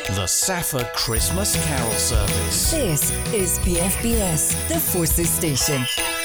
The Safa Christmas Carol Service. This is BFBS, the Forces Station.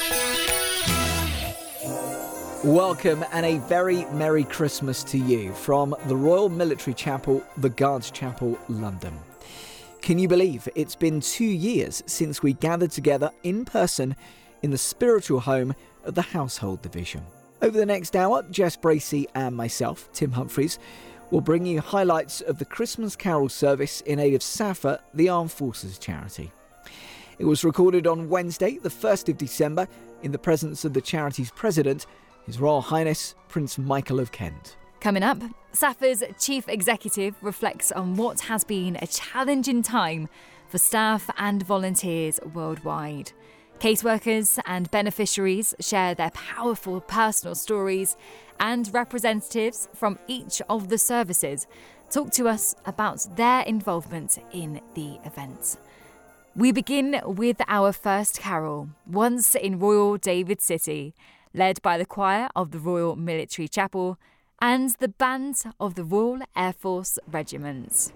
Welcome and a very Merry Christmas to you from the Royal Military Chapel, the Guards Chapel, London. Can you believe it's been 2 years since we gathered together in person in the spiritual home of the Household Division? Over the next hour, Jess Bracey and myself, Tim Humphreys, will bring you highlights of the Christmas Carol service in aid of SAFA, the Armed Forces charity. It was recorded on Wednesday, the 1st of December, in the presence of the charity's president, His Royal Highness Prince Michael of Kent. Coming up, SAFA's chief executive reflects on what has been a challenging time for staff and volunteers worldwide. Caseworkers and beneficiaries share their powerful personal stories, and representatives from each of the services talk to us about their involvement in the event. We begin with our first carol, once in Royal David City, led by the choir of the Royal Military Chapel and the band of the Royal Air Force Regiment.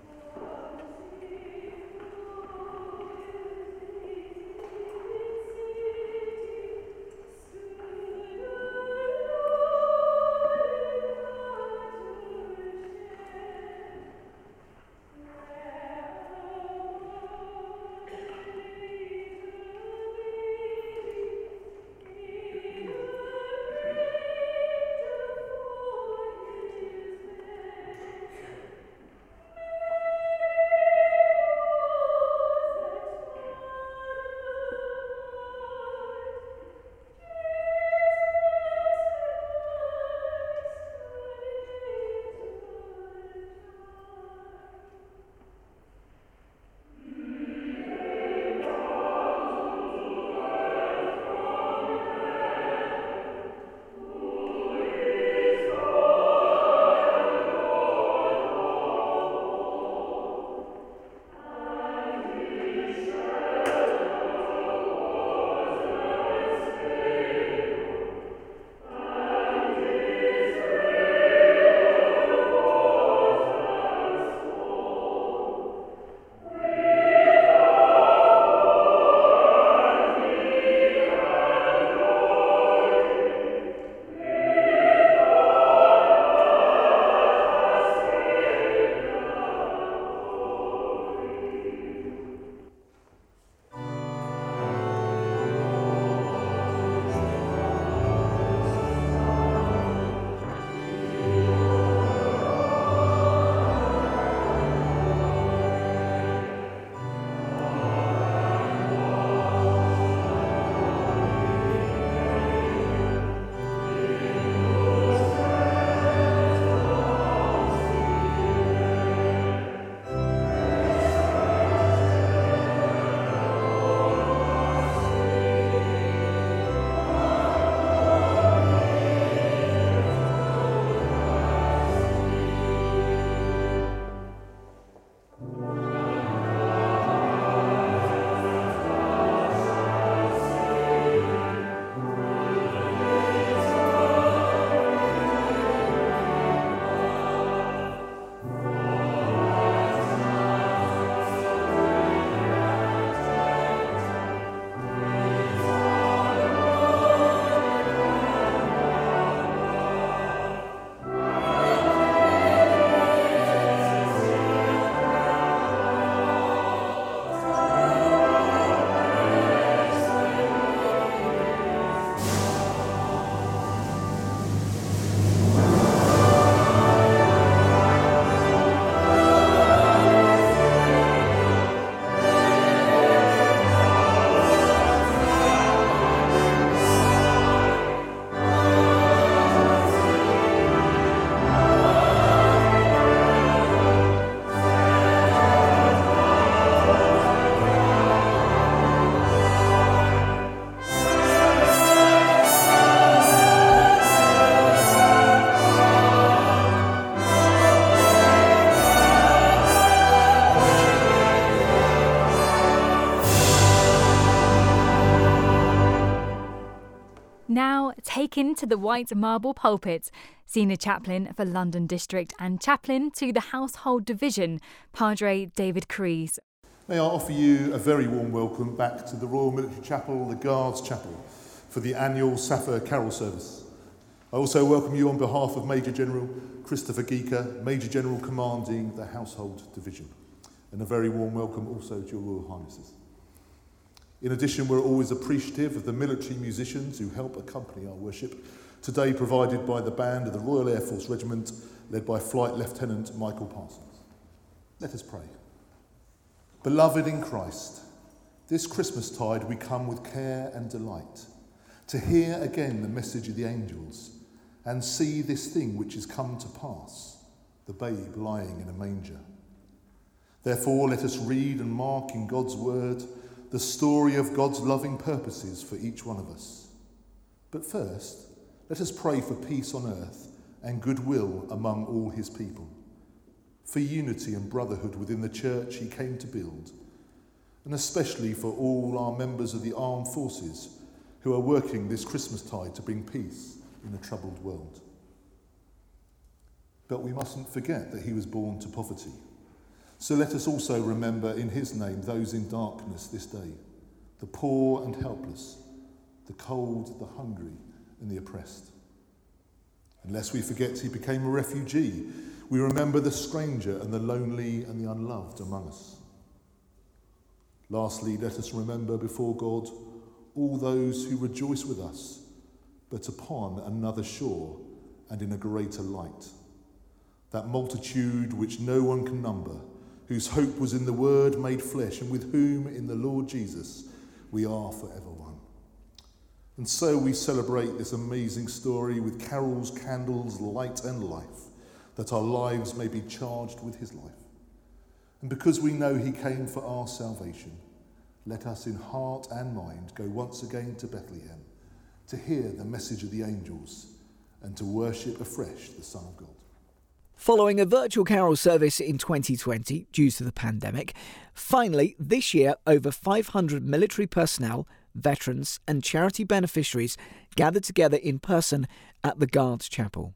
taken to the white marble pulpit. Senior Chaplain for London District and Chaplain to the Household Division, Padre David Crees. May I offer you a very warm welcome back to the Royal Military Chapel, the Guards Chapel, for the annual Safa Carol service. I also welcome you on behalf of Major General Christopher Geeker, Major General commanding the Household Division, and a very warm welcome also to your Royal Highnesses. In addition, we're always appreciative of the military musicians who help accompany our worship, today provided by the band of the Royal Air Force Regiment, led by Flight Lieutenant Michael Parsons. Let us pray. Beloved in Christ, this Christmastide we come with care and delight, to hear again the message of the angels, and see this thing which is come to pass, the babe lying in a manger. Therefore let us read and mark in God's word the story of God's loving purposes for each one of us. But first, let us pray for peace on earth and goodwill among all his people, for unity and brotherhood within the church he came to build, and especially for all our members of the armed forces who are working this Christmastide to bring peace in a troubled world. But we mustn't forget that he was born to poverty. So let us also remember in his name those in darkness this day, the poor and helpless, the cold, the hungry, and the oppressed. Unless we forget he became a refugee, we remember the stranger and the lonely and the unloved among us. Lastly, let us remember before God all those who rejoice with us, but upon another shore and in a greater light. That multitude which no one can number, whose hope was in the Word made flesh, and with whom in the Lord Jesus we are forever one. And so we celebrate this amazing story with carols, candles, light and life, that our lives may be charged with his life. And because we know he came for our salvation, let us in heart and mind go once again to Bethlehem to hear the message of the angels and to worship afresh the Son of God. Following a virtual carol service in 2020 due to the pandemic, finally this year over 500 military personnel, veterans and charity beneficiaries gathered together in person at the Guards Chapel.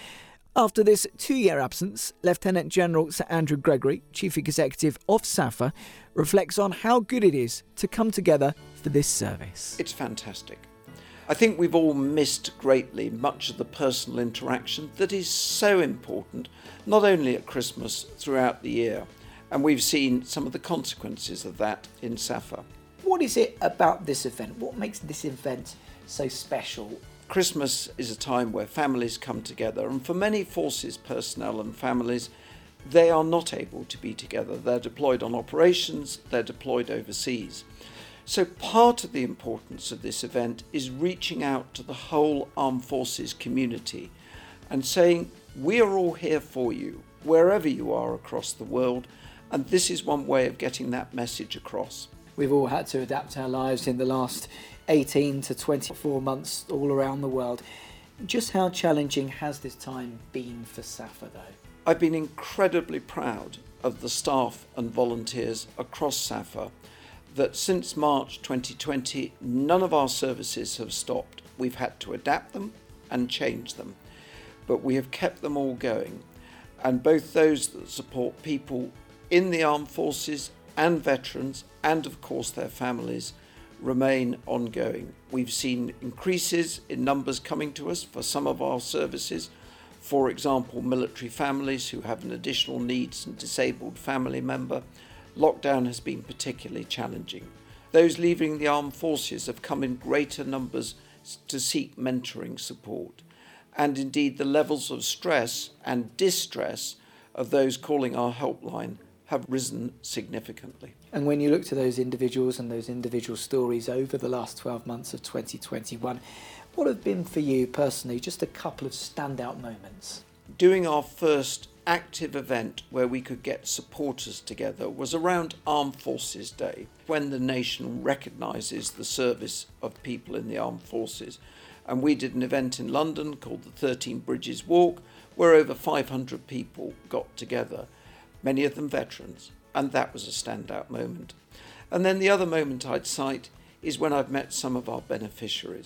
After this 2-year absence, Lieutenant General Sir Andrew Gregory, Chief Executive of SAFA, reflects on how good it is to come together for this service. It's fantastic. I think we've all missed greatly much of the personal interaction that is so important, not only at Christmas, throughout the year. And we've seen some of the consequences of that in SAFA. What is it about this event? What makes this event so special? Christmas is a time where families come together, and for many forces personnel and families, they are not able to be together. They're deployed on operations, they're deployed overseas. So part of the importance of this event is reaching out to the whole armed forces community and saying, we are all here for you, wherever you are across the world, and this is one way of getting that message across. We've all had to adapt our lives in the last 18 to 24 months all around the world. Just how challenging has this time been for SAFA though? I've been incredibly proud of the staff and volunteers across SAFA that since March 2020, none of our services have stopped. We've had to adapt them and change them, but we have kept them all going. And both those that support people in the armed forces and veterans, and of course their families, remain ongoing. We've seen increases in numbers coming to us for some of our services. For example, military families who have an additional needs and disabled family member. Lockdown has been particularly challenging. Those leaving the armed forces have come in greater numbers to seek mentoring support. And indeed, the levels of stress and distress of those calling our helpline have risen significantly. And when you look to those individuals and those individual stories over the last 12 months of 2021, what have been for you personally just a couple of standout moments? Doing our first active event where we could get supporters together was around Armed Forces Day, when the nation recognises the service of people in the armed forces. And we did an event in London called the 13 Bridges Walk, where over 500 people got together, many of them veterans, and that was a standout moment. And then the other moment I'd cite is when I've met some of our beneficiaries.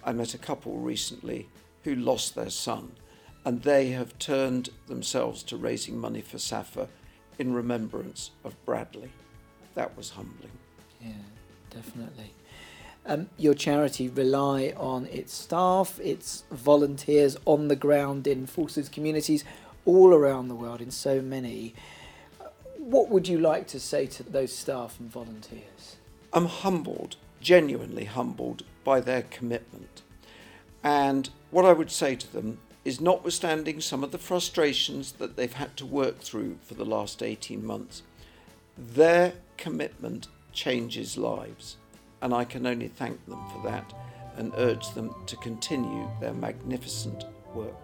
I met a couple recently who lost their son, and they have turned themselves to raising money for SAFA in remembrance of Bradley. That was humbling. Yeah, definitely. Your charity rely on its staff, its volunteers on the ground in forces communities all around the world, in so many. What would you like to say to those staff and volunteers? I'm humbled, genuinely humbled by their commitment. And what I would say to them is, notwithstanding some of the frustrations that they've had to work through for the last 18 months, their commitment changes lives. And I can only thank them for that and urge them to continue their magnificent work.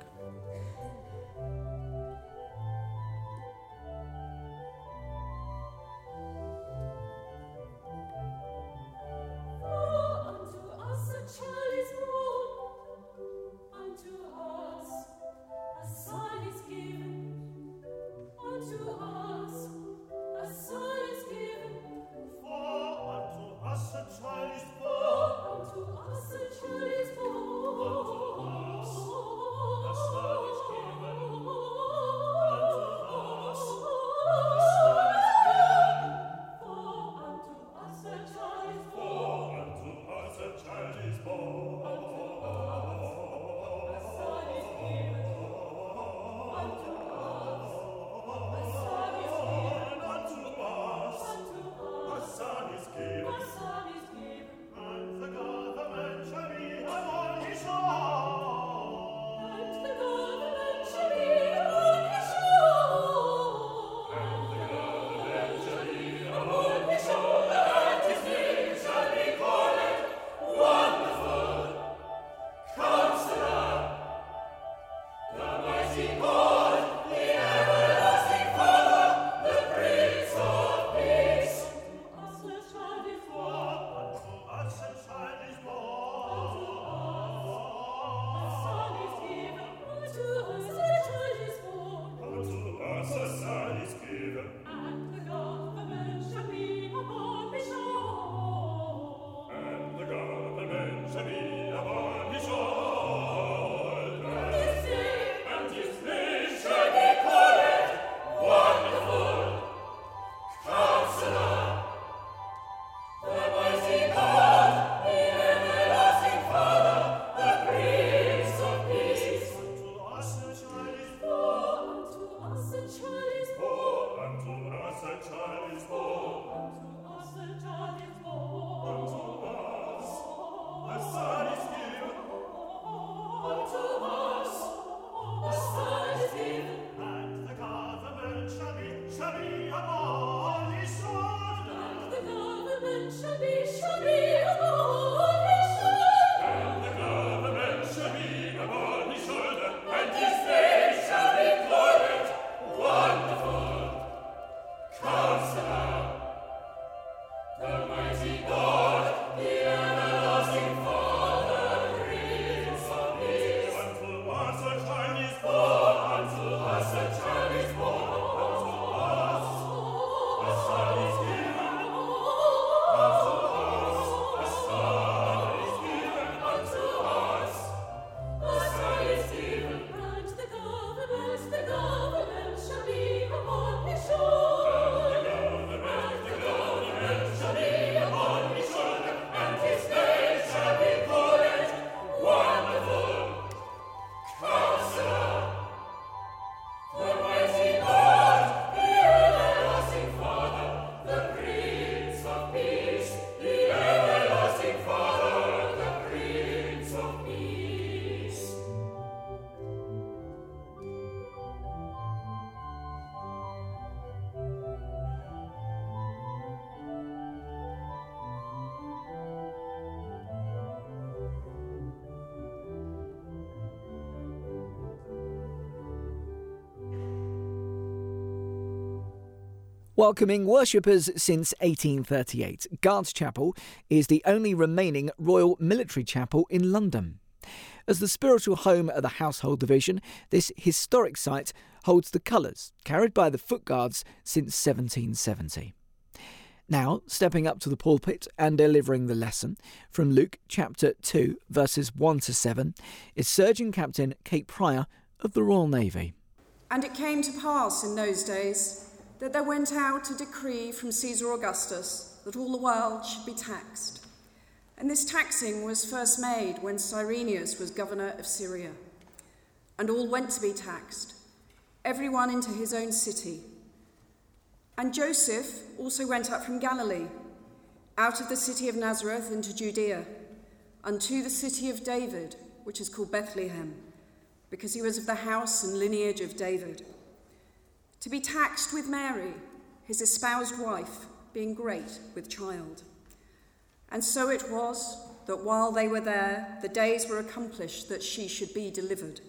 Welcoming worshippers since 1838, Guards Chapel is the only remaining Royal Military Chapel in London. As the spiritual home of the Household Division, this historic site holds the colours carried by the Foot Guards since 1770. Now, stepping up to the pulpit and delivering the lesson from Luke chapter 2, verses 1 to 7, is Surgeon Captain Kate Pryor of the Royal Navy. And it came to pass in those days that there went out a decree from Caesar Augustus that all the world should be taxed. And this taxing was first made when Cyrenius was governor of Syria. And all went to be taxed, everyone into his own city. And Joseph also went up from Galilee, out of the city of Nazareth into Judea, unto the city of David, which is called Bethlehem, because he was of the house and lineage of David, to be taxed with Mary, his espoused wife, being great with child. And so it was that while they were there, the days were accomplished that she should be delivered.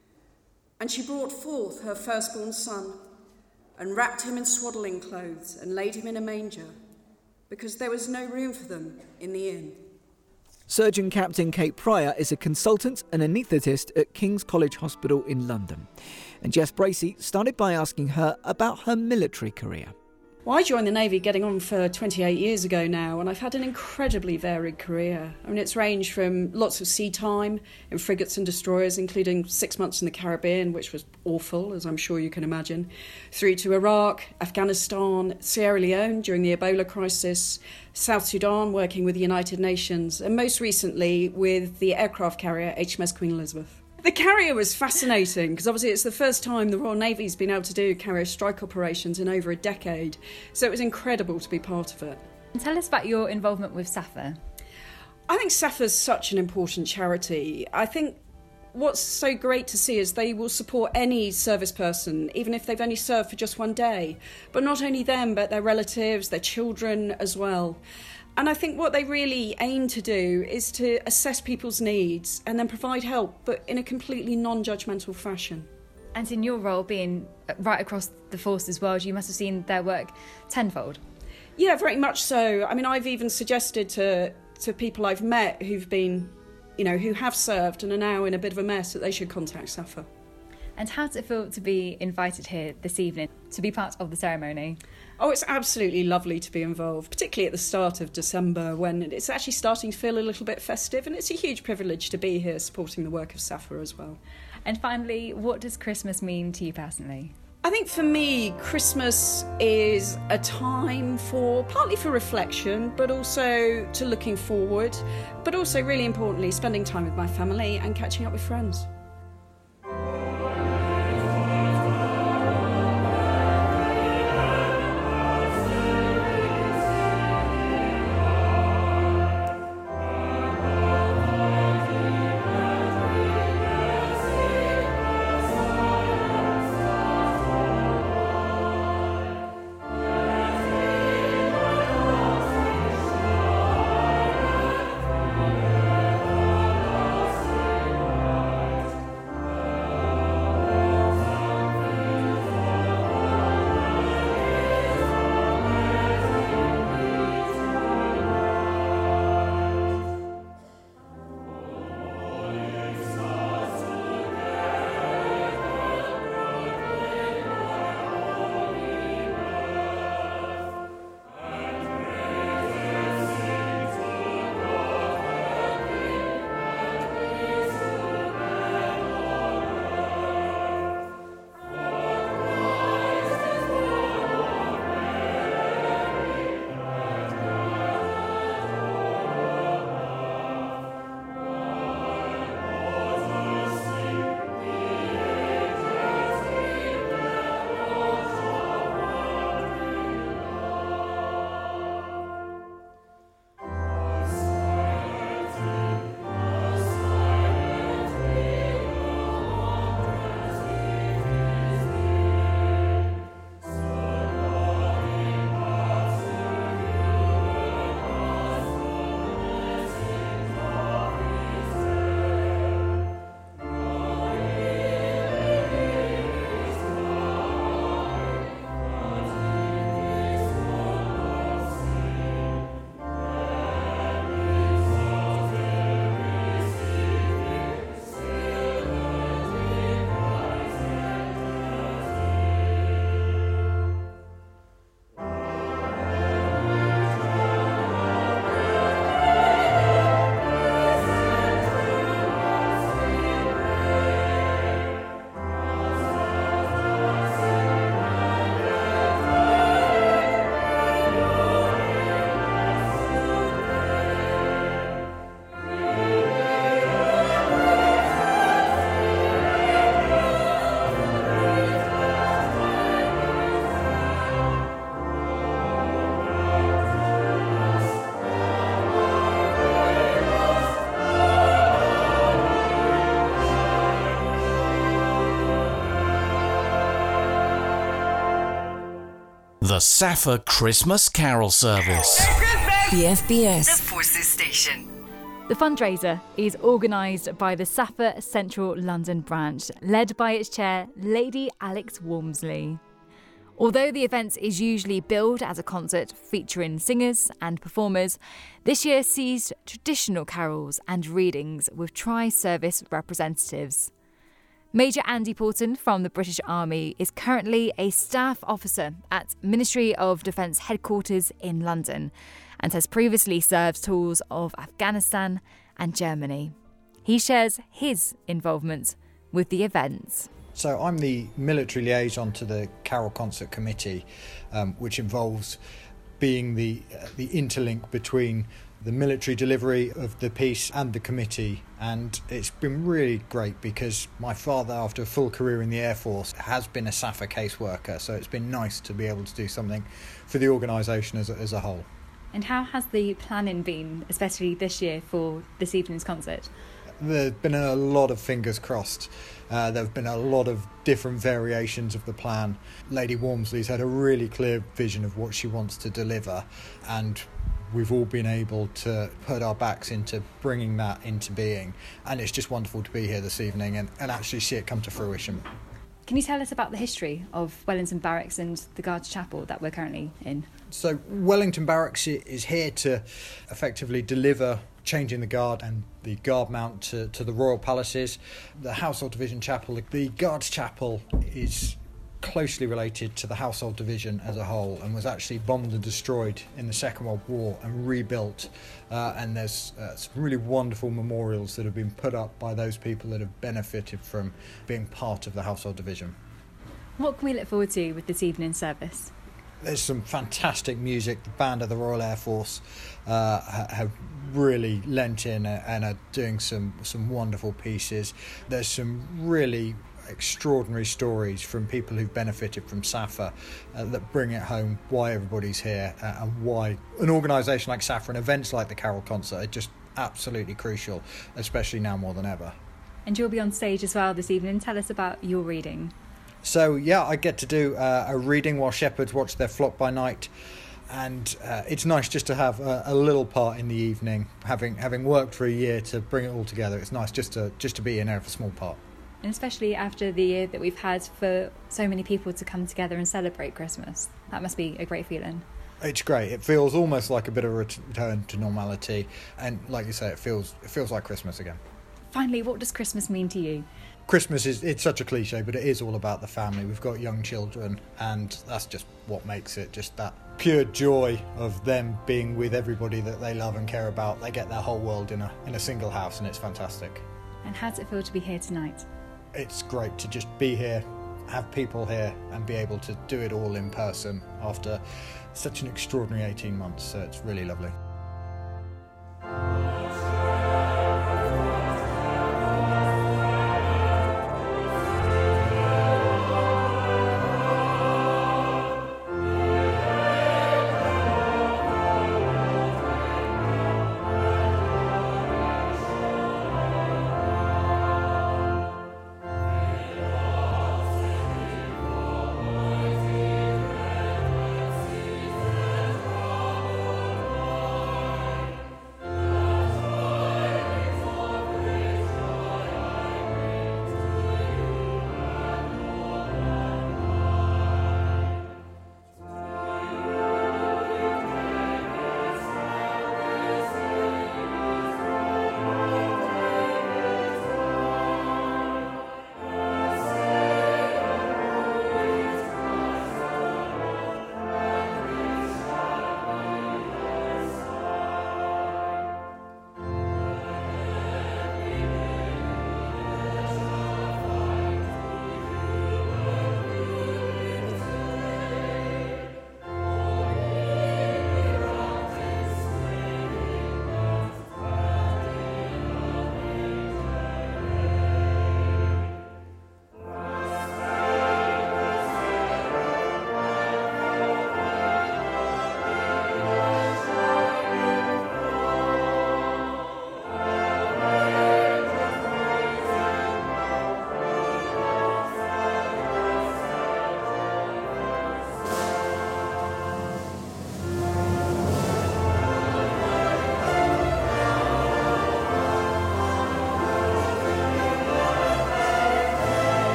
And she brought forth her firstborn son, and wrapped him in swaddling clothes, and laid him in a manger, because there was no room for them in the inn. Surgeon Captain Kate Pryor is a consultant and anaesthetist at King's College Hospital in London. And Jess Bracey started by asking her about her military career. Well, I joined the Navy getting on for 28 years ago now, and I've had an incredibly varied career. I mean, it's ranged from lots of sea time in frigates and destroyers, including 6 months in the Caribbean, which was awful, as I'm sure you can imagine, through to Iraq, Afghanistan, Sierra Leone during the Ebola crisis, South Sudan working with the United Nations, and most recently with the aircraft carrier HMS Queen Elizabeth. The carrier was fascinating because obviously it's the first time the Royal Navy's been able to do carrier strike operations in over a decade. So it was incredible to be part of it. And tell us about your involvement with SAFA. I think SAFA's such an important charity. I think what's so great to see is they will support any service person, even if they've only served for just one day. But not only them, but their relatives, their children as well. And I think what they really aim to do is to assess people's needs and then provide help, but in a completely non-judgmental fashion. And in your role being right across the forces world, you must have seen their work tenfold. Yeah, very much so. I mean, I've even suggested to people I've met who've been, who have served and are now in a bit of a mess that they should contact SAFA. And how does it feel to be invited here this evening to be part of the ceremony? Oh, it's absolutely lovely to be involved, particularly at the start of December when it's actually starting to feel a little bit festive, and it's a huge privilege to be here supporting the work of SAFA as well. And finally, what does Christmas mean to you personally? I think for me, Christmas is a time partly for reflection, but also to looking forward, but also really importantly, spending time with my family and catching up with friends. The Safa Christmas Carol Service. The FBS. The Forces Station. The fundraiser is organised by the Safa Central London branch, led by its chair, Lady Alex Walmsley. Although the event is usually billed as a concert featuring singers and performers, this year sees traditional carols and readings with tri-service representatives. Major Andy Porton from the British Army is currently a staff officer at Ministry of Defence headquarters in London and has previously served tours of Afghanistan and Germany. He shares his involvement with the events. So I'm the military liaison to the Carol Concert Committee, which involves being the interlink between the military delivery of the piece and the committee. And it's been really great because my father, after a full career in the Air Force, has been a SAFA caseworker. So it's been nice to be able to do something for the organisation as a whole. And how has the planning been, especially this year, for this evening's concert? There's been a lot of fingers crossed. There have been a lot of different variations of the plan. Lady Walmsley's had a really clear vision of what she wants to deliver, and we've all been able to put our backs into bringing that into being. And it's just wonderful to be here this evening and actually see it come to fruition. Can you tell us about the history of Wellington Barracks and the Guards Chapel that we're currently in? So Wellington Barracks is here to effectively deliver changing the guard and the guard mount to the Royal Palaces. The Household Division Chapel, the Guards Chapel, is closely related to the Household Division as a whole and was actually bombed and destroyed in the Second World War and rebuilt. And there's some really wonderful memorials that have been put up by those people that have benefited from being part of the Household Division. What can we look forward to with this evening's service? There's some fantastic music. The band of the Royal Air Force have really lent in and are doing some wonderful pieces. There's some really extraordinary stories from people who've benefited from SAFA that bring it home why everybody's here and why an organisation like SAFA and events like the Carol Concert are just absolutely crucial, especially now more than ever. And you'll be on stage as well this evening. Tell us about your reading. So yeah, I get to do a reading while shepherds watch their flock by night, and it's nice just to have a little part in the evening. Having worked for a year to bring it all together, it's nice just to be in there for a small part. And especially after the year that we've had for so many people to come together and celebrate Christmas. That must be a great feeling. It's great. It feels almost like a bit of a return to normality, and like you say, it feels like Christmas again. Finally, what does Christmas mean to you? Christmas it's such a cliche, but it is all about the family. We've got young children, and that's just what makes it, just that pure joy of them being with everybody that they love and care about. They get their whole world in a single house, and it's fantastic. And how does it feel to be here tonight? It's great to just be here, have people here, and be able to do it all in person after such an extraordinary 18 months, so it's really lovely.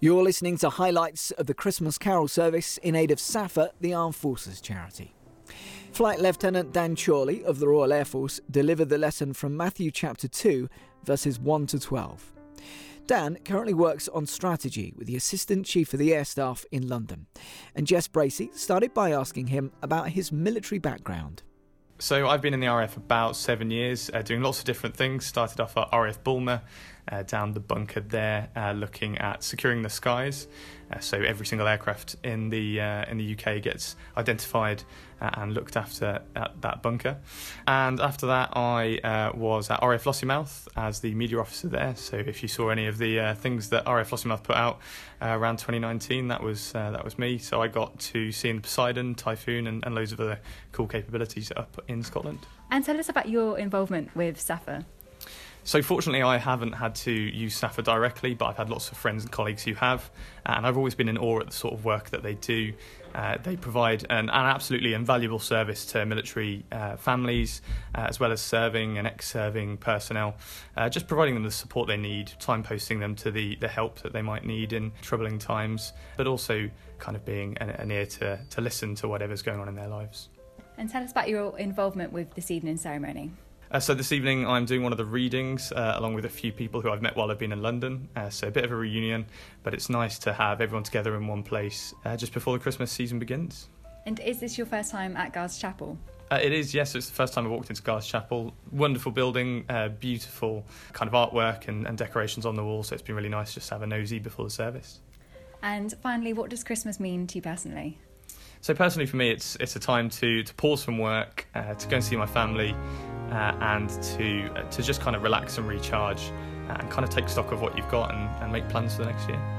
You're listening to highlights of the Christmas Carol service in aid of SAFA, the Armed Forces charity. Flight Lieutenant Dan Chorley of the Royal Air Force delivered the lesson from Matthew chapter 2, verses 1 to 12. Dan currently works on strategy with the Assistant Chief of the Air Staff in London. And Jess Bracey started by asking him about his military background. So I've been in the RAF about 7 years, doing lots of different things. Started off at RAF Bulmer, down the bunker there, looking at securing the skies. So every single aircraft in the UK gets identified and looked after at that bunker. And after that, I was at RAF Lossiemouth as the media officer there. So if you saw any of the things that RAF Lossiemouth put out around 2019, that was me. So I got to see in the Poseidon, Typhoon, and loads of other cool capabilities up in Scotland. And tell us about your involvement with SAFA. So fortunately, I haven't had to use SAFA directly, but I've had lots of friends and colleagues who have, and I've always been in awe at the sort of work that they do. They provide an absolutely invaluable service to military families, as well as serving and ex-serving personnel, just providing them the support they need, signposting them to the help that they might need in troubling times, but also kind of being an ear to listen to whatever's going on in their lives. And tell us about your involvement with this evening's ceremony. So this evening I'm doing one of the readings along with a few people who I've met while I've been in London. So a bit of a reunion, but it's nice to have everyone together in one place just before the Christmas season begins. And is this your first time at Guards Chapel? It is, yes. It's the first time I walked into Guards Chapel. Wonderful building, beautiful kind of artwork and decorations on the wall, so it's been really nice just to have a nosy before the service. And finally, what does Christmas mean to you personally? So personally for me, it's a time to pause from work, to go and see my family, and to just kind of relax and recharge and kind of take stock of what you've got and make plans for the next year.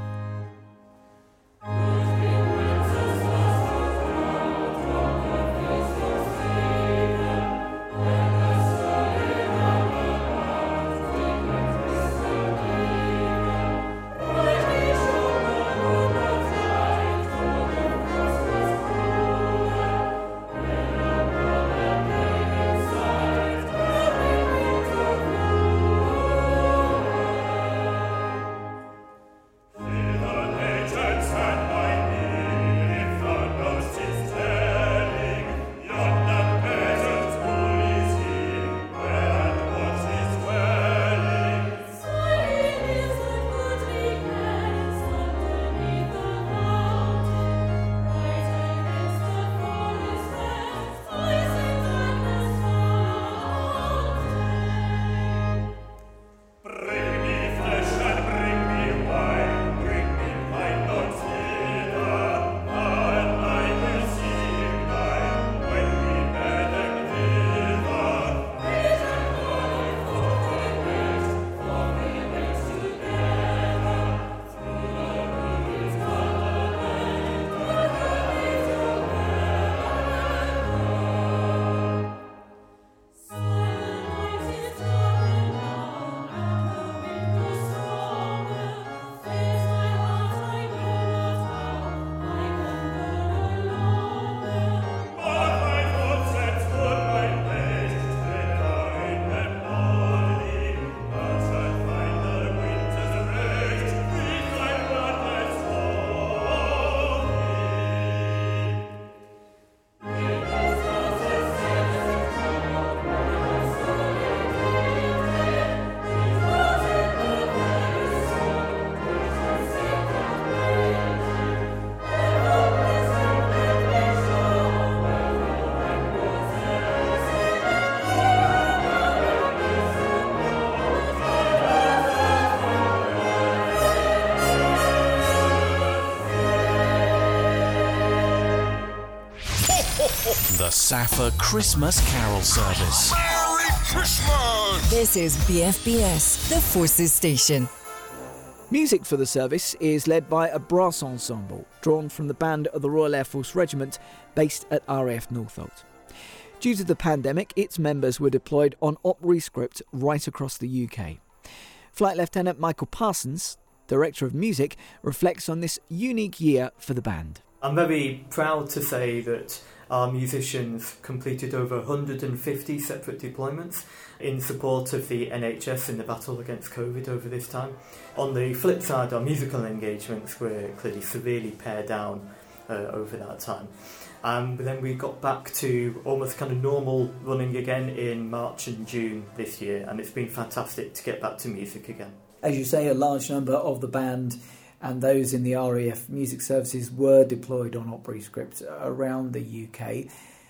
The SAFA Christmas Carol Service. Merry Christmas! This is BFBS, the Forces Station. Music for the service is led by a brass ensemble drawn from the band of the Royal Air Force Regiment based at RAF Northolt. Due to the pandemic, its members were deployed on op rescript right across the UK. Flight Lieutenant Michael Parsons, Director of Music, reflects on this unique year for the band. I'm very proud to say that our musicians completed over 150 separate deployments in support of the NHS in the battle against COVID over this time. On the flip side, our musical engagements were clearly severely pared down over that time. But then we got back to almost kind of normal running again in March and June this year, and it's been fantastic to get back to music again. As you say, a large number of the band and those in the RAF music services were deployed on Opry script around the UK.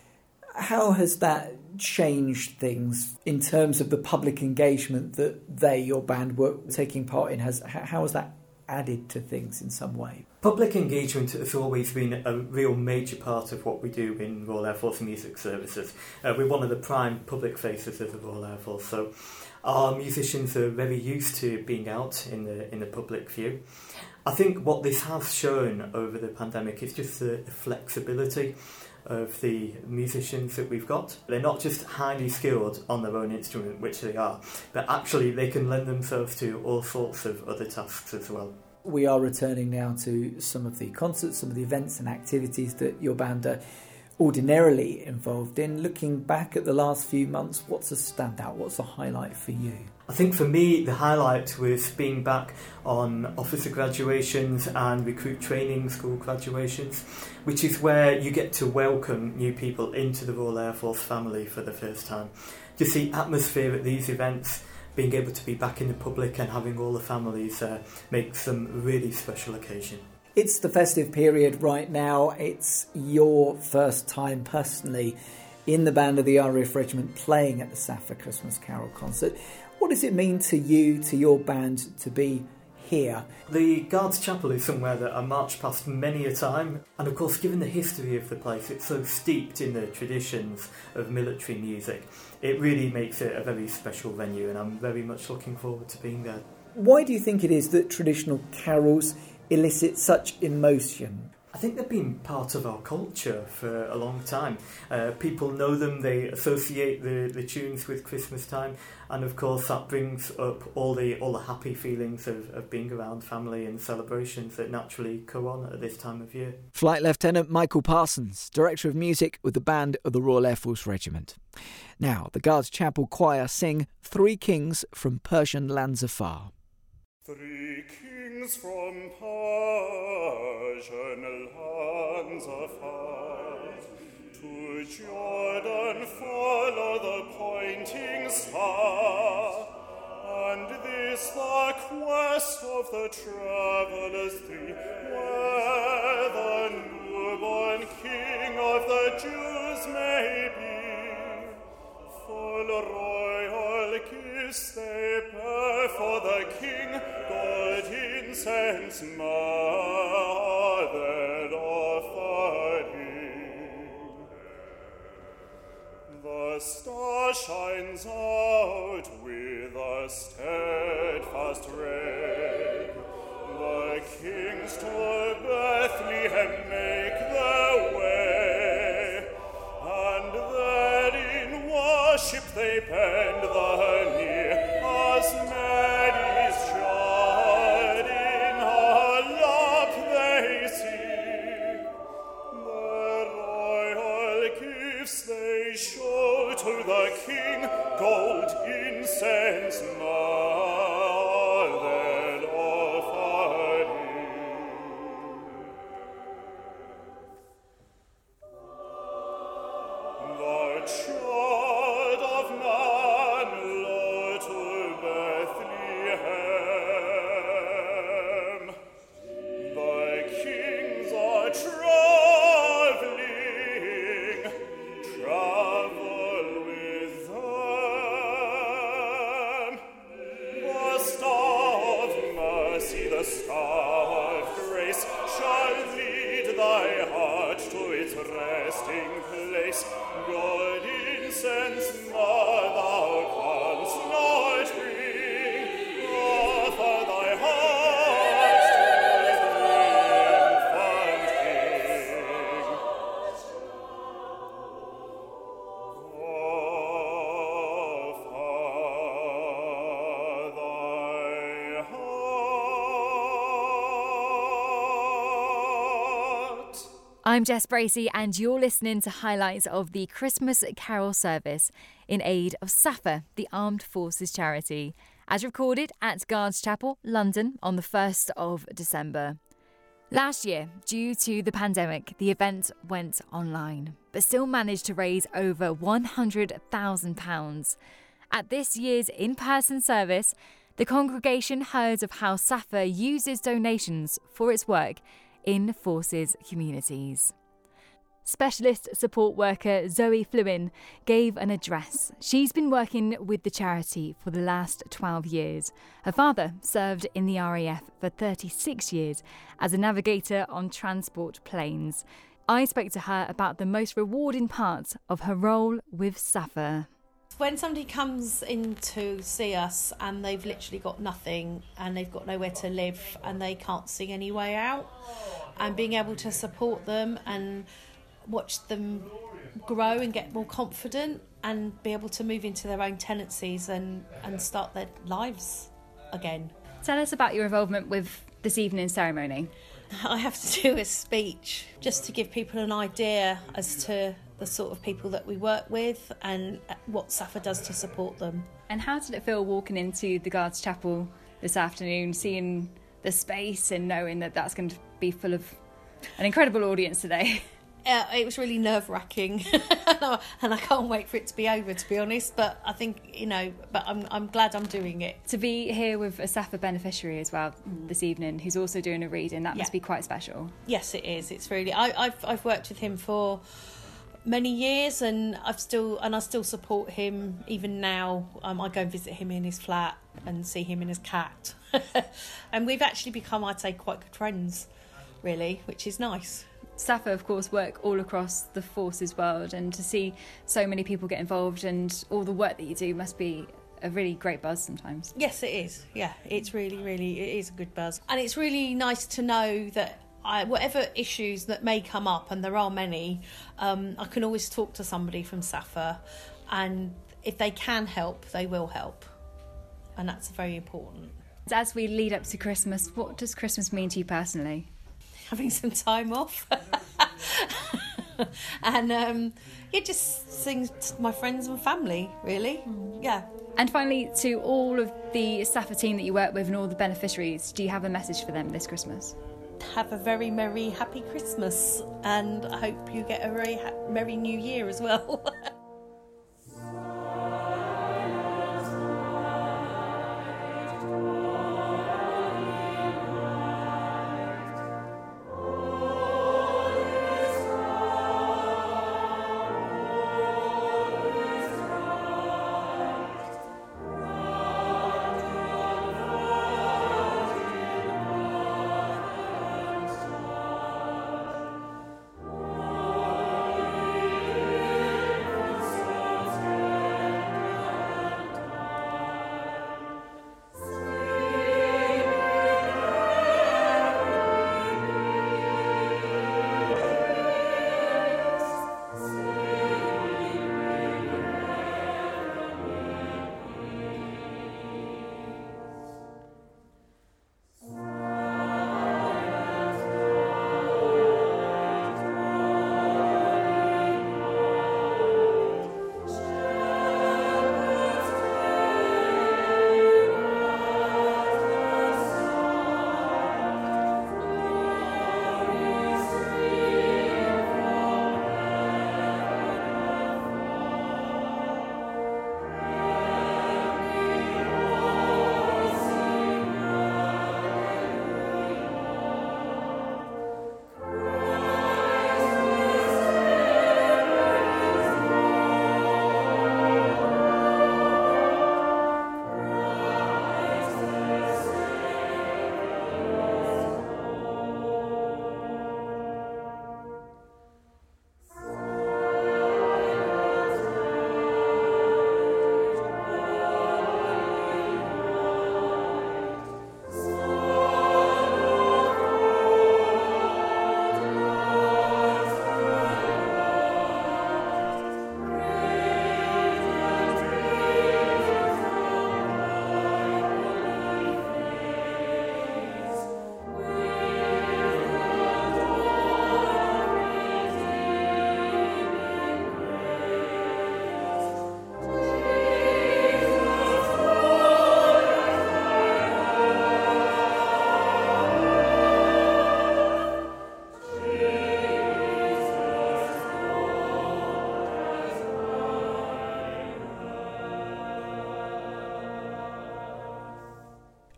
How has that changed things in terms of the public engagement that your band, were taking part in? How has that added to things in some way? Public engagement has always been a real major part of what we do in Royal Air Force Music Services. We're one of the prime public faces of the Royal Air Force, so our musicians are very used to being out in the public view. I think what this has shown over the pandemic is just the flexibility of the musicians that we've got. They're not just highly skilled on their own instrument, which they are, but actually they can lend themselves to all sorts of other tasks as well. We are returning now to some of the concerts, some of the events and activities that your band are ordinarily involved in. Looking back at the last few months, what's a standout? What's a highlight for you? I think for me the highlight was being back on officer graduations and recruit training school graduations, which is where you get to welcome new people into the Royal Air Force family for the first time. Just the atmosphere at these events, being able to be back in the public and having all the families there makes them a really special occasion. It's the festive period right now. It's your first time personally in the band of the RAF Regiment playing at the SAFA Christmas Carol concert. What does it mean to you, to your band, to be here? The Guards Chapel is somewhere that I marched past many a time, and of course given the history of the place, it's so steeped in the traditions of military music, it really makes it a very special venue, and I'm very much looking forward to being there. Why do you think it is that traditional carols elicit such emotion? I think they've been part of our culture for a long time. People know them, they associate the tunes with Christmas time, and of course that brings up all the happy feelings of being around family and celebrations that naturally go on at this time of year. Flight Lieutenant Michael Parsons, Director of Music with the band of the Royal Air Force Regiment. Now, the Guards Chapel Choir sing Three Kings from Persian lands afar. Three kings from Persian lands afar, to Jordan follow the pointing star, and this the quest of the travellers three, where the newborn king of the Jews may be. Full royal gifts they bear for the king, gold, incense, myrrh, then offered him. The star shines out with a steadfast ray. The kings to Bethlehem make their way, and there in worship they bend the knee, as Mary's child in her lap they see. The royal gifts they show to the king, gold, incense, myrrh, then offered him. The child of man, lo, to Bethlehem. The kings are travelling, travel with them. The star of mercy, the star of grace, shall lead thy heart to its resting place. God, incense, myrrh, thou canst not bring, offer thy heart to the infant King. Offer thy heart. I'm Jess Bracey and you're listening to highlights of the Christmas Carol service in aid of SAFA, the Armed Forces charity, as recorded at Guards Chapel, London on the 1st of December. Last year, due to the pandemic, the event went online, but still managed to raise over £100,000. At this year's in-person service, the congregation heard of how SAFA uses donations for its work in Forces communities. Specialist support worker Zoe Fluin gave an address. She's been working with the charity for the last 12 years. Her father served in the RAF for 36 years as a navigator on transport planes. I spoke to her about the most rewarding part of her role with SAFA. When somebody comes in to see us and they've literally got nothing and they've got nowhere to live and they can't see any way out, and being able to support them and watch them grow and get more confident and be able to move into their own tenancies and start their lives again. Tell us about your involvement with this evening's ceremony. I have to do a speech just to give people an idea as to the sort of people that we work with and what SAFA does to support them. And how did it feel walking into the Guards Chapel this afternoon, seeing the space and knowing that that's going to be full of an incredible audience today? It was really nerve-wracking and I can't wait for it to be over, to be honest, but I think, but I'm glad I'm doing it. To be here with a SAFA beneficiary as well this evening, who's also doing a reading, that must be quite special. Yes, it is. It's really... I've worked with him for many years and I still support him even now. I go and visit him in his flat and see him and his cat. And we've actually become, I'd say, quite good friends, really, which is nice. SAFA, of course, work all across the Forces world, and to see so many people get involved and all the work that you do must be a really great buzz sometimes. Yes, it is. Yeah, it's really, it is a good buzz. And it's really nice to know that whatever issues that may come up, and there are many, I can always talk to somebody from SAFA, and if they can help, they will help. And that's very important. As we lead up to Christmas, what does Christmas mean to you personally? Having some time off and just seeing my friends and family, really. Yeah. And finally, to all of the SAFA team that you work with and all the beneficiaries, do you have a message for them this Christmas? Have a very merry, happy Christmas, and I hope you get a very merry New Year as well.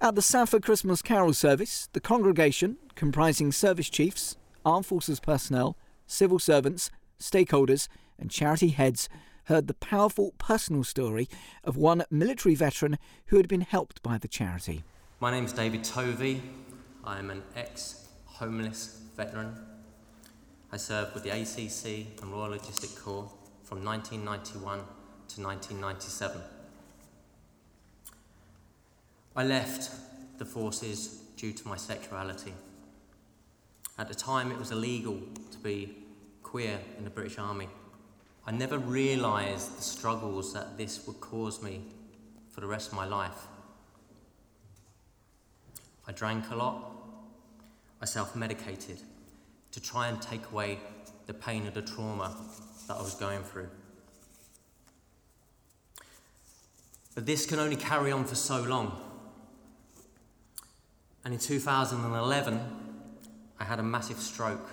At the SAFA Christmas Carol service, the congregation, comprising service chiefs, armed forces personnel, civil servants, stakeholders and charity heads, heard the powerful personal story of one military veteran who had been helped by the charity. My name's David Tovey. I'm an ex-homeless veteran. I served with the ACC and Royal Logistic Corps from 1991 to 1997. I left the forces due to my sexuality. At the time, it was illegal to be queer in the British Army. I never realised the struggles that this would cause me for the rest of my life. I drank a lot. I self-medicated to try and take away the pain of the trauma that I was going through. But this can only carry on for so long. And in 2011, I had a massive stroke.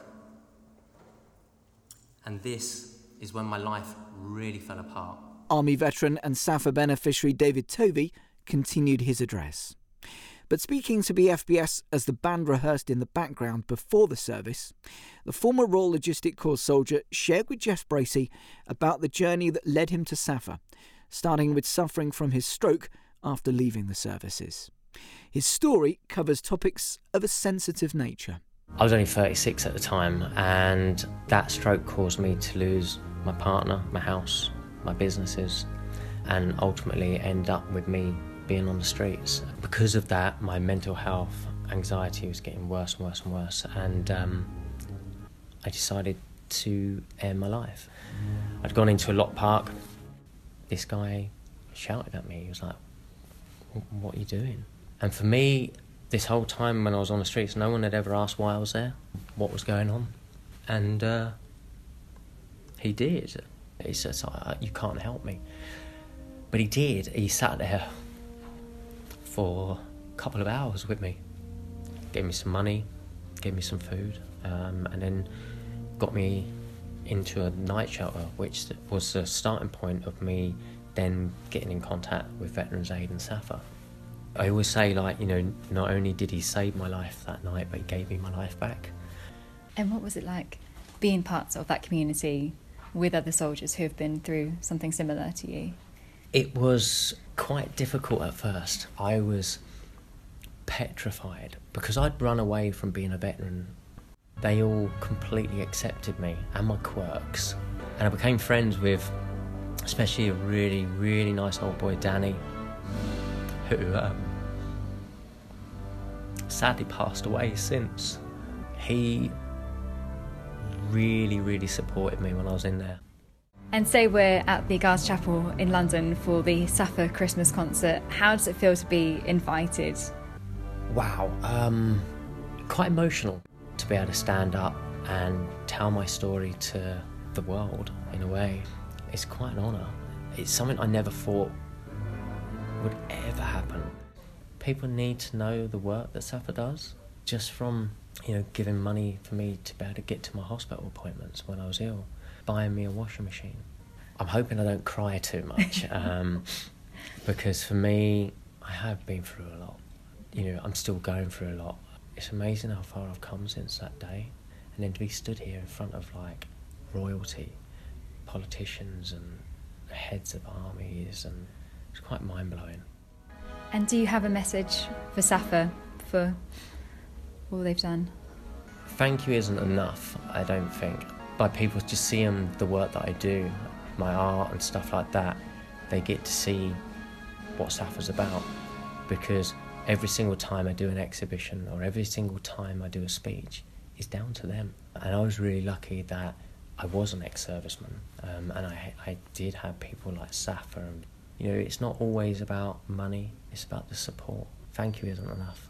And this is when my life really fell apart. Army veteran and SAFA beneficiary David Tovey continued his address. But speaking to BFBS as the band rehearsed in the background before the service, the former Royal Logistic Corps soldier shared with Jeff Bracey about the journey that led him to SAFA, starting with suffering from his stroke after leaving the services. His story covers topics of a sensitive nature. I was only 36 at the time, and that stroke caused me to lose my partner, my house, my businesses, and ultimately end up with me being on the streets. Because of that, my mental health, anxiety was getting worse and worse and worse, and I decided to end my life. I'd gone into a lock park. This guy shouted at me. He was like, "What are you doing?" And for me, this whole time when I was on the streets, no one had ever asked why I was there, what was going on. And he did. He said, "You can't help me." But he did. He sat there for a couple of hours with me, gave me some money, gave me some food, and then got me into a night shelter, which was the starting point of me then getting in contact with Veterans Aid and SAFA. I always say, not only did he save my life that night, but he gave me my life back. And what was it like being part of that community with other soldiers who have been through something similar to you? It was quite difficult at first. I was petrified because I'd run away from being a veteran. They all completely accepted me and my quirks. And I became friends with especially a really, really nice old boy, Danny, who sadly passed away since. He really, really supported me when I was in there. And say we're at the Guards Chapel in London for the SAFA Christmas concert. How does it feel to be invited? Wow, quite emotional to be able to stand up and tell my story to the world in a way. It's quite an honour. It's something I never thought would ever happen. People need to know the work that SAFA does, just from giving money for me to be able to get to my hospital appointments when I was ill, buying me a washing machine. I'm hoping I don't cry too much, because for me, I have been through a lot. I'm still going through a lot. It's amazing how far I've come since that day, and then to be stood here in front of royalty, politicians and heads of armies, and it's quite mind-blowing. And do you have a message for SAFA for all they've done? Thank you isn't enough, I don't think. By people just seeing the work that I do, my art and stuff like that, they get to see what SAFA's about. Because every single time I do an exhibition or every single time I do a speech, it's down to them. And I was really lucky that I was an ex-serviceman, and I did have people like SAFA. And, it's not always about money, it's about the support. Thank you isn't enough.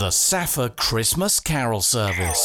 The Safa Christmas Carol Service.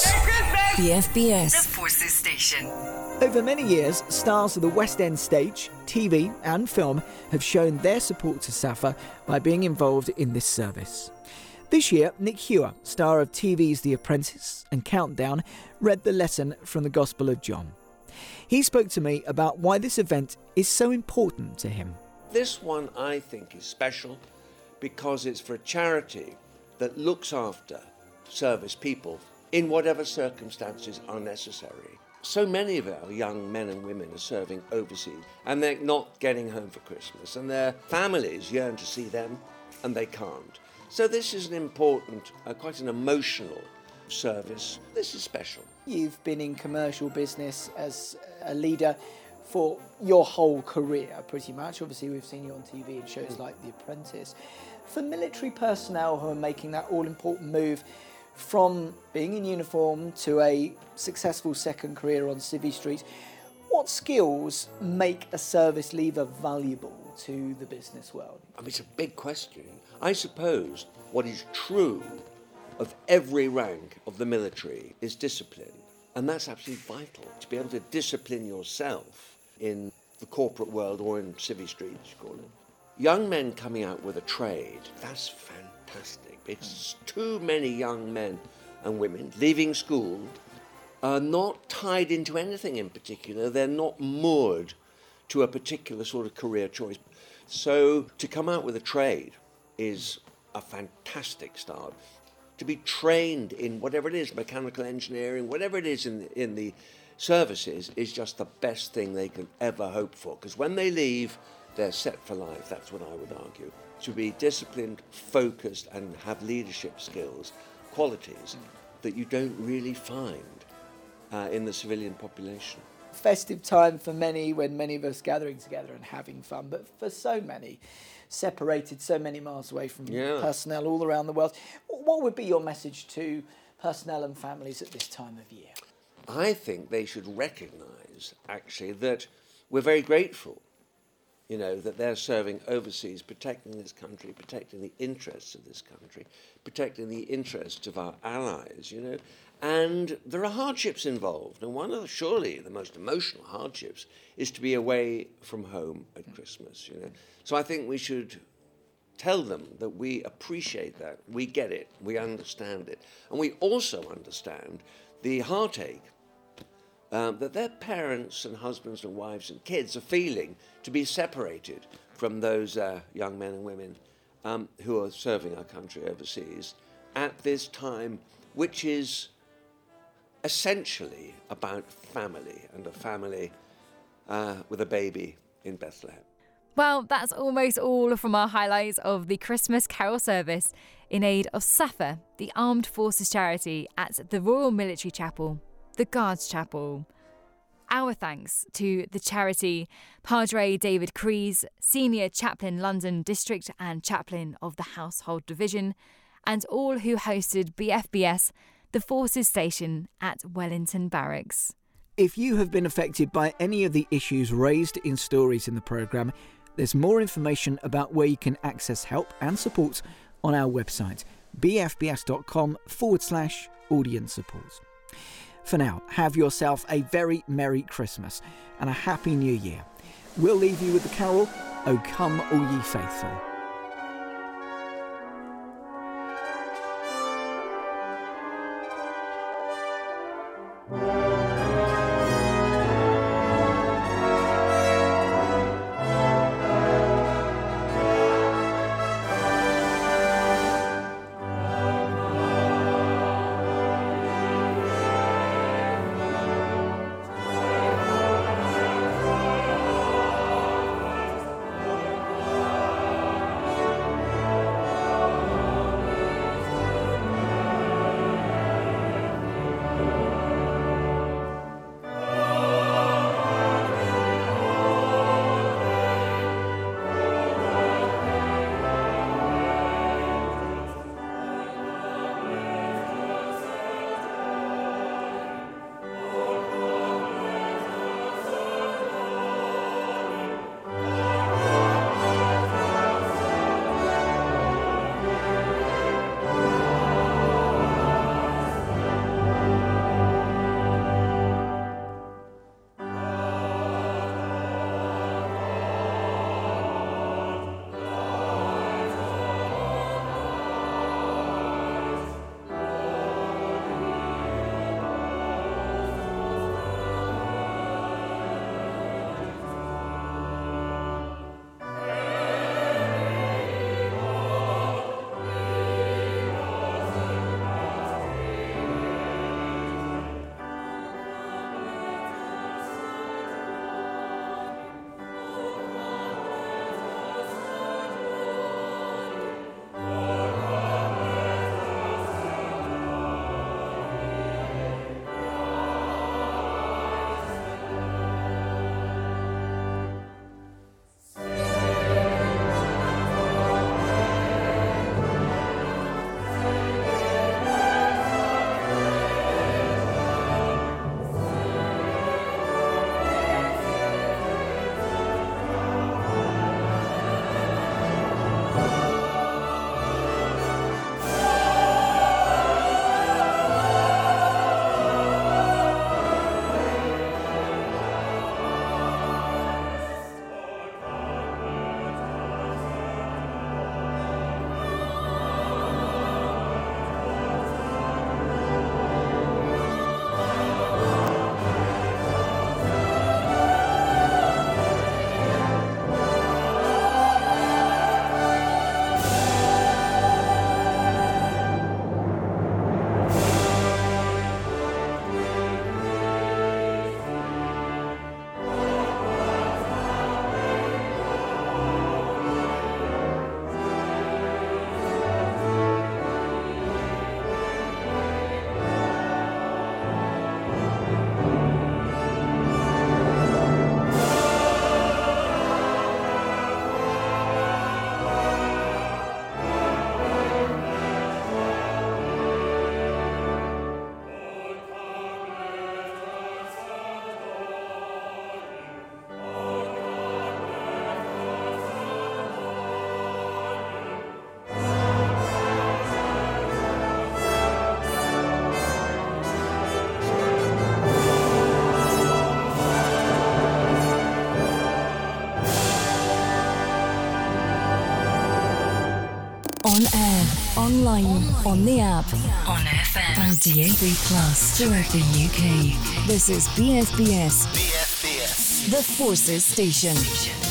BFBS, the Forces Station. Over many years, stars of the West End stage, TV and film have shown their support to Safa by being involved in this service. This year, Nick Hewer, star of TV's The Apprentice and Countdown, read the lesson from the Gospel of John. He spoke to me about why this event is so important to him. This one I think is special because it's for a charity that looks after service people in whatever circumstances are necessary. So many of our young men and women are serving overseas and they're not getting home for Christmas and their families yearn to see them and they can't. So this is an important, quite an emotional service. This is special. You've been in commercial business as a leader for your whole career, pretty much. Obviously, we've seen you on TV in shows like The Apprentice. For military personnel who are making that all-important move from being in uniform to a successful second career on civvy streets, what skills make a service leaver valuable to the business world? I mean, it's a big question. I suppose what is true of every rank of the military is discipline. And that's absolutely vital, to be able to discipline yourself in the corporate world or in civvy streets, you call it. Young men coming out with a trade, that's fantastic. It's too many young men and women leaving school are not tied into anything in particular. They're not moored to a particular sort of career choice. So to come out with a trade is a fantastic start. To be trained in whatever it is, mechanical engineering, whatever it is in the services, is just the best thing they can ever hope for. Because when they leave, they're set for life. That's what I would argue. To be disciplined, focused, and have leadership skills, qualities that you don't really find in the civilian population. Festive time for many, when many of us gathering together and having fun, but for so many, separated so many miles away from personnel all around the world. What would be your message to personnel and families at this time of year? I think they should recognise, actually, that we're very grateful, you know, that they're serving overseas, protecting this country, protecting the interests of this country, protecting the interests of our allies, you know. And there are hardships involved, and one of the, surely the most emotional hardships is to be away from home at Christmas, you know. So I think we should tell them that we appreciate that, we get it, we understand it, and we also understand the heartache that their parents and husbands and wives and kids are feeling to be separated from those young men and women who are serving our country overseas at this time, which is essentially about family, and a family with a baby in Bethlehem. Well, that's almost all from our highlights of the Christmas Carol service in aid of Safa, the Armed Forces charity at the Royal Military Chapel, the Guards Chapel. Our thanks to the charity, Padre David Crees, Senior Chaplain London District and Chaplain of the Household Division, and all who hosted BFBS, the Forces Station at Wellington Barracks. If you have been affected by any of the issues raised in stories in the programme, there's more information about where you can access help and support on our website, bfbs.com/audience support. For now, have yourself a very Merry Christmas and a Happy New Year. We'll leave you with the carol, O Come All Ye Faithful. On air, online, on the app, on FM, and DAB+ throughout the UK. This is BFBS. BFBS. The Forces Station.